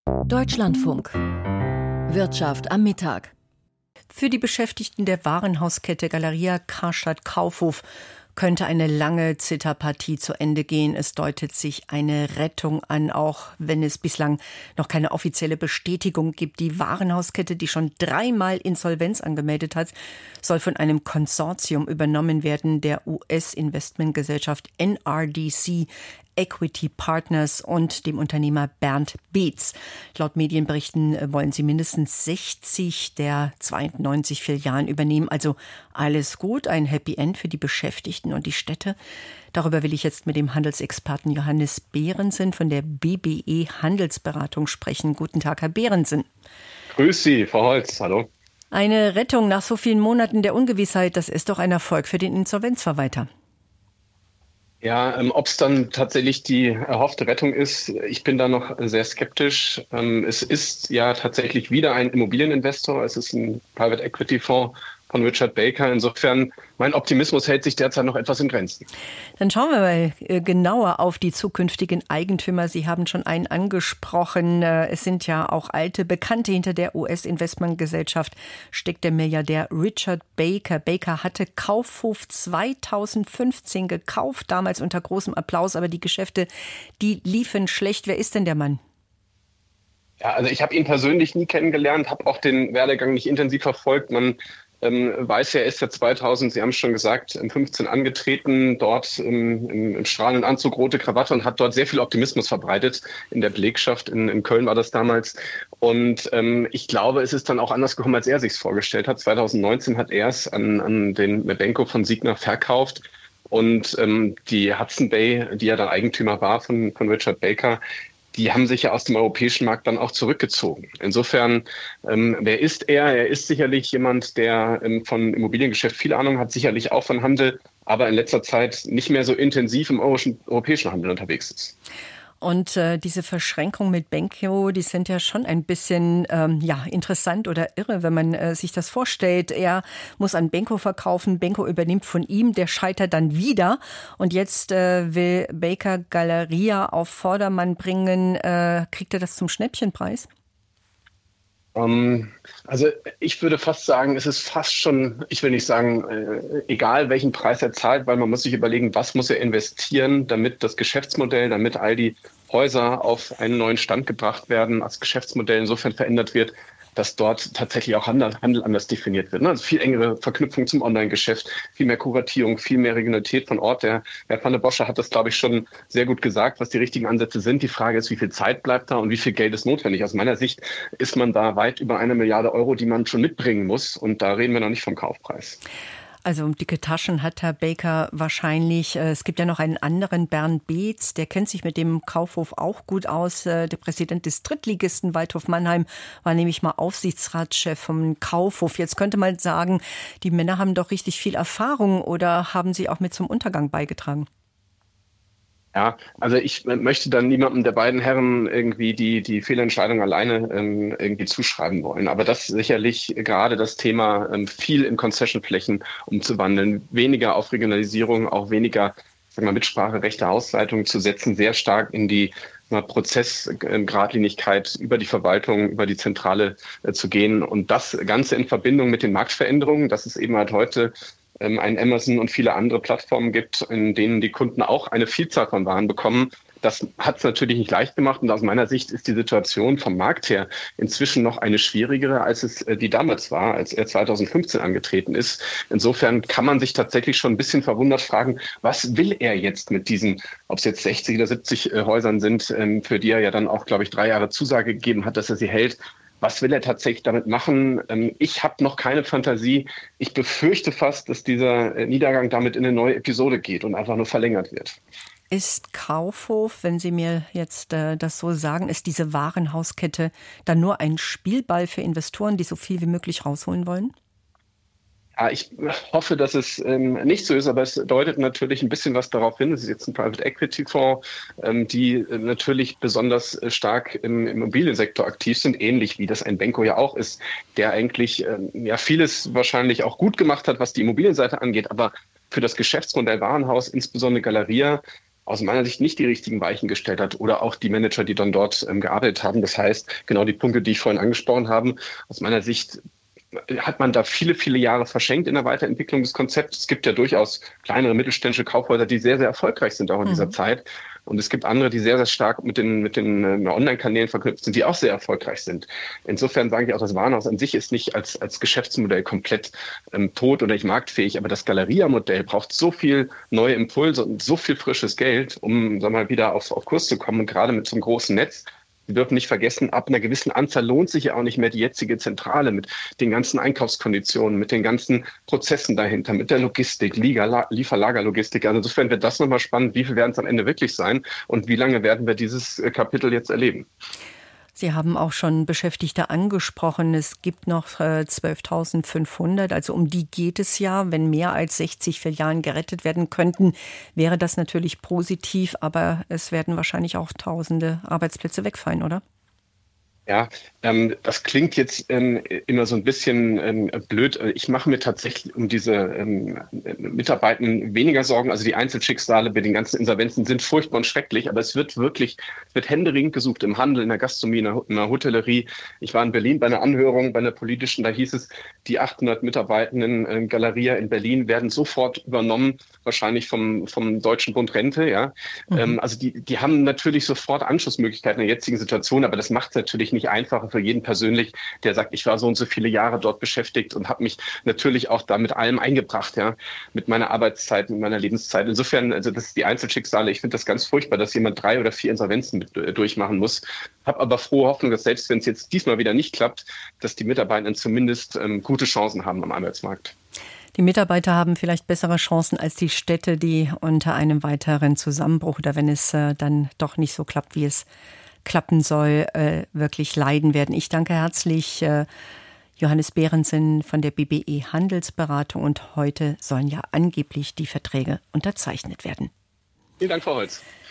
Deutschlandfunk. Wirtschaft am Mittag. Für die Beschäftigten der Warenhauskette Galeria Karstadt Kaufhof könnte eine lange Zitterpartie zu Ende gehen. Es deutet sich eine Rettung an, auch wenn es bislang noch keine offizielle Bestätigung gibt. Die Warenhauskette, die schon 3-mal Insolvenz angemeldet hat, soll von einem Konsortium übernommen werden, der US-Investmentgesellschaft NRDC Equity Partners und dem Unternehmer Bernd Beetz. Laut Medienberichten wollen sie mindestens 60 der 92 Filialen übernehmen. Also alles gut, ein Happy End für die Beschäftigten und die Städte. Darüber will ich jetzt mit dem Handelsexperten Johannes Behrensen von der BBE Handelsberatung sprechen. Guten Tag, Herr Behrensen. Grüß Sie, Frau Holz. Hallo. Eine Rettung nach so vielen Monaten der Ungewissheit, das ist doch ein Erfolg für den Insolvenzverwalter. Ja, ob es dann tatsächlich die erhoffte Rettung ist, ich bin da noch sehr skeptisch. Es ist ja tatsächlich wieder ein Immobilieninvestor. Es ist ein Private Equity Fonds von Richard Baker. Insofern, mein Optimismus hält sich derzeit noch etwas in Grenzen. Dann schauen wir mal genauer auf die zukünftigen Eigentümer. Sie haben schon einen angesprochen. Es sind ja auch alte Bekannte. Hinter der US-Investmentgesellschaft steckt der Milliardär Richard Baker. Baker hatte Kaufhof 2015 gekauft, damals unter großem Applaus. Aber die Geschäfte, die liefen schlecht. Wer ist denn der Mann? Ja, also ich habe ihn persönlich nie kennengelernt, habe auch den Werdegang nicht intensiv verfolgt. Man weiß ja, er ist ja 2000, Sie haben es schon gesagt, im 15 angetreten, dort im strahlenden Anzug, rote Krawatte und hat dort sehr viel Optimismus verbreitet in der Belegschaft. In Köln war das damals. Und ich glaube, es ist dann auch anders gekommen, als er sich es vorgestellt hat. 2019 hat er es an den Mebenko von Signa verkauft. Und die Hudson Bay, die ja dann Eigentümer war von Richard Baker, die haben sich ja aus dem europäischen Markt dann auch zurückgezogen. Insofern, wer ist er? Er ist sicherlich jemand, der von Immobiliengeschäft viel Ahnung hat, sicherlich auch von Handel, aber in letzter Zeit nicht mehr so intensiv im europäischen Handel unterwegs ist. Und diese Verschränkung mit Benko, die sind ja schon ein bisschen interessant oder irre, wenn man sich das vorstellt. Er muss an Benko verkaufen, Benko übernimmt von ihm, der scheitert dann wieder. Und jetzt will Baker Galeria auf Vordermann bringen. Kriegt er das zum Schnäppchenpreis? Also ich würde fast sagen, es ist fast schon, ich will nicht sagen, egal welchen Preis er zahlt, weil man muss sich überlegen, was muss er investieren, damit das Geschäftsmodell, damit all die Häuser auf einen neuen Stand gebracht werden, als Geschäftsmodell insofern verändert wird, dass dort tatsächlich auch Handel anders definiert wird. Also viel engere Verknüpfung zum Online-Geschäft, viel mehr Kuratierung, viel mehr Regionalität von Ort. Der Herr van der Bosche hat das, glaube ich, schon sehr gut gesagt, was die richtigen Ansätze sind. Die Frage ist, wie viel Zeit bleibt da und wie viel Geld ist notwendig. Aus meiner Sicht ist man da weit über 1 Milliarde Euro, die man schon mitbringen muss. Und da reden wir noch nicht vom Kaufpreis. Also dicke Taschen hat Herr Baker wahrscheinlich. Es gibt ja noch einen anderen, Bernd Beetz, der kennt sich mit dem Kaufhof auch gut aus. Der Präsident des Drittligisten Waldhof Mannheim war nämlich mal Aufsichtsratschef vom Kaufhof. Jetzt könnte man sagen, die Männer haben doch richtig viel Erfahrung oder haben sie auch mit zum Untergang beigetragen? Ja, also ich möchte dann niemandem der beiden Herren irgendwie die Fehlentscheidung alleine irgendwie zuschreiben wollen. Aber das sicherlich gerade das Thema, viel in Concession-Flächen umzuwandeln, weniger auf Regionalisierung, auch weniger, Mitspracherechte, Hausleitungen zu setzen, sehr stark in die Prozessgeradlinigkeit über die Verwaltung, über die Zentrale zu gehen und das Ganze in Verbindung mit den Marktveränderungen, dass es eben halt heute ein Amazon und viele andere Plattformen gibt, in denen die Kunden auch eine Vielzahl von Waren bekommen. Das hat es natürlich nicht leicht gemacht und aus meiner Sicht ist die Situation vom Markt her inzwischen noch eine schwierigere, als es die damals war, als er 2015 angetreten ist. Insofern kann man sich tatsächlich schon ein bisschen verwundert fragen, was will er jetzt mit diesen, ob es jetzt 60 oder 70 Häusern sind, für die er ja dann auch, glaube ich, 3 Jahre Zusage gegeben hat, dass er sie hält. Was will er tatsächlich damit machen? Ich habe noch keine Fantasie. Ich befürchte fast, dass dieser Niedergang damit in eine neue Episode geht und einfach nur verlängert wird. Ist Kaufhof, wenn Sie mir jetzt das so sagen, ist diese Warenhauskette dann nur ein Spielball für Investoren, die so viel wie möglich rausholen wollen? Ja, ich hoffe, dass es nicht so ist, aber es deutet natürlich ein bisschen was darauf hin. Es ist jetzt ein Private Equity Fonds, die natürlich besonders stark im Immobiliensektor aktiv sind, ähnlich wie das ein Benko ja auch ist, der eigentlich vieles wahrscheinlich auch gut gemacht hat, was die Immobilienseite angeht, aber für das Geschäftsmodell Warenhaus, insbesondere Galeria, aus meiner Sicht nicht die richtigen Weichen gestellt hat oder auch die Manager, die dann dort gearbeitet haben. Das heißt, genau die Punkte, die ich vorhin angesprochen habe, aus meiner Sicht hat man da viele, viele Jahre verschenkt in der Weiterentwicklung des Konzepts. Es gibt ja durchaus kleinere mittelständische Kaufhäuser, die sehr, sehr erfolgreich sind auch in dieser Zeit. Und es gibt andere, die sehr, sehr stark mit den Online-Kanälen verknüpft sind, die auch sehr erfolgreich sind. Insofern sage ich auch, das Warenhaus an sich ist nicht als Geschäftsmodell komplett tot oder nicht marktfähig. Aber das Galeria-Modell braucht so viel neue Impulse und so viel frisches Geld, um, sagen wir mal, wieder auf Kurs zu kommen. Und gerade mit so einem großen Netz. Wir dürfen nicht vergessen, ab einer gewissen Anzahl lohnt sich ja auch nicht mehr die jetzige Zentrale mit den ganzen Einkaufskonditionen, mit den ganzen Prozessen dahinter, mit der Logistik, Lieferlagerlogistik. Also insofern wird das nochmal spannend. Wie viel werden es am Ende wirklich sein und wie lange werden wir dieses Kapitel jetzt erleben? Sie haben auch schon Beschäftigte angesprochen. Es gibt noch 12.500, also um die geht es ja. Wenn mehr als 60 Filialen gerettet werden könnten, wäre das natürlich positiv, aber es werden wahrscheinlich auch tausende Arbeitsplätze wegfallen, oder? Ja, das klingt jetzt immer so ein bisschen blöd. Ich mache mir tatsächlich um diese Mitarbeitenden weniger Sorgen. Also die Einzelschicksale bei den ganzen Insolvenzen sind furchtbar und schrecklich, aber es wird händeringend gesucht im Handel, in der Gastronomie, in der Hotellerie. Ich war in Berlin bei einer Anhörung, bei einer politischen, da hieß es, die 800 Mitarbeitenden Galeria in Berlin werden sofort übernommen, wahrscheinlich vom Deutschen Bund Rente. Ja, also die haben natürlich sofort Anschlussmöglichkeiten in der jetzigen Situation, aber das macht es natürlich nicht einfacher für jeden persönlich, der sagt, ich war so und so viele Jahre dort beschäftigt und habe mich natürlich auch da mit allem eingebracht, ja, mit meiner Arbeitszeit, mit meiner Lebenszeit. Insofern, also das ist die Einzelschicksale. Ich finde das ganz furchtbar, dass jemand 3 oder 4 Insolvenzen durchmachen muss. Habe aber frohe Hoffnung, dass selbst wenn es jetzt diesmal wieder nicht klappt, dass die Mitarbeitenden zumindest gute Chancen haben am Arbeitsmarkt. Die Mitarbeiter haben vielleicht bessere Chancen als die Städte, die unter einem weiteren Zusammenbruch oder wenn es dann doch nicht so klappt, wie es klappen soll, wirklich leiden werden. Ich danke herzlich Johannes Behrensen von der BBE Handelsberatung und heute sollen ja angeblich die Verträge unterzeichnet werden. Vielen Dank, Frau Holz.